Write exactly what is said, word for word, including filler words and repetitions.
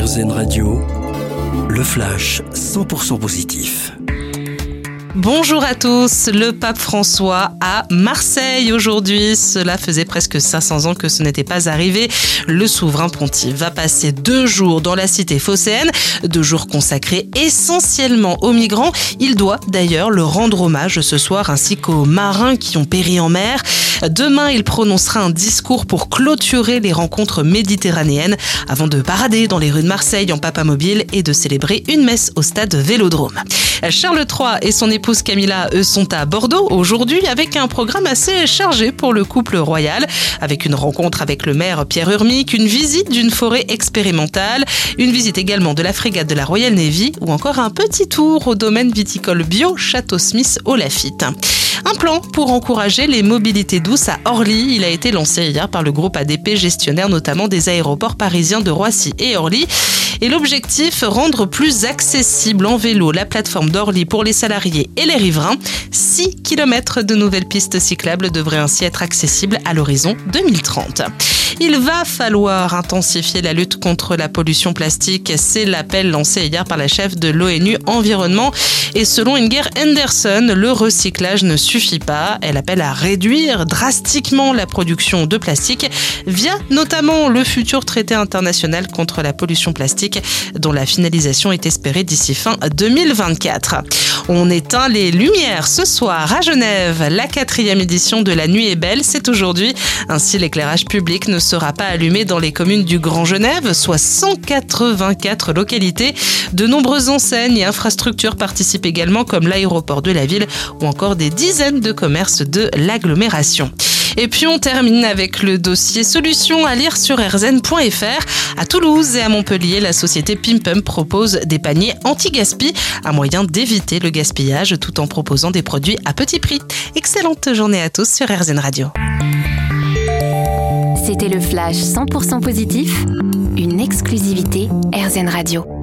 R Z N Radio, le flash cent pour cent positif. Bonjour à tous, le pape François à Marseille aujourd'hui. Cela faisait presque cinq cents ans que ce n'était pas arrivé. Le souverain pontife va passer deux jours dans la cité phocéenne, deux jours consacrés essentiellement aux migrants. Il doit d'ailleurs leur rendre hommage ce soir ainsi qu'aux marins qui ont péri en mer. Demain, il prononcera un discours pour clôturer les rencontres méditerranéennes avant de parader dans les rues de Marseille en papamobile et de célébrer une messe au stade Vélodrome. Charles trois et son épouse Camilla, eux, sont à Bordeaux aujourd'hui avec un programme assez chargé pour le couple royal, avec une rencontre avec le maire Pierre Urmic, une visite d'une forêt expérimentale, une visite également de la frégate de la Royal Navy ou encore un petit tour au domaine viticole bio Château Smith au Lafitte. Un plan pour encourager les mobilités douces à Orly. Il a été lancé hier par le groupe A D P, gestionnaire notamment des aéroports parisiens de Roissy et Orly. Et l'objectif, rendre plus accessible en vélo la plateforme d'Orly pour les salariés et les riverains. six kilomètres de nouvelles pistes cyclables devraient ainsi être accessibles à l'horizon deux mille trente. Il va falloir intensifier la lutte contre la pollution plastique. C'est l'appel lancé hier par la chef de l'ONU Environnement. Et selon Inger Anderson, le recyclage ne suffit pas. Elle appelle à réduire drastiquement la production de plastique via notamment le futur traité international contre la pollution plastique dont la finalisation est espérée d'ici fin deux mille vingt-quatre. On éteint les lumières ce soir à Genève. La quatrième édition de La Nuit est belle, c'est aujourd'hui. Ainsi, l'éclairage public ne sera pas allumé dans les communes du Grand Genève, soit cent quatre-vingt-quatre localités. De nombreuses enseignes et infrastructures participent également, comme l'aéroport de la ville ou encore des dizaines de commerces de l'agglomération. Et puis on termine avec le dossier solutions à lire sur r z n point f r. À Toulouse et à Montpellier, la société Pimpum propose des paniers anti-gaspi, un moyen d'éviter le gaspillage tout en proposant des produits à petit prix. Excellente journée à tous sur R Z N Radio. C'était le flash cent pour cent positif, une exclusivité R Z N Radio.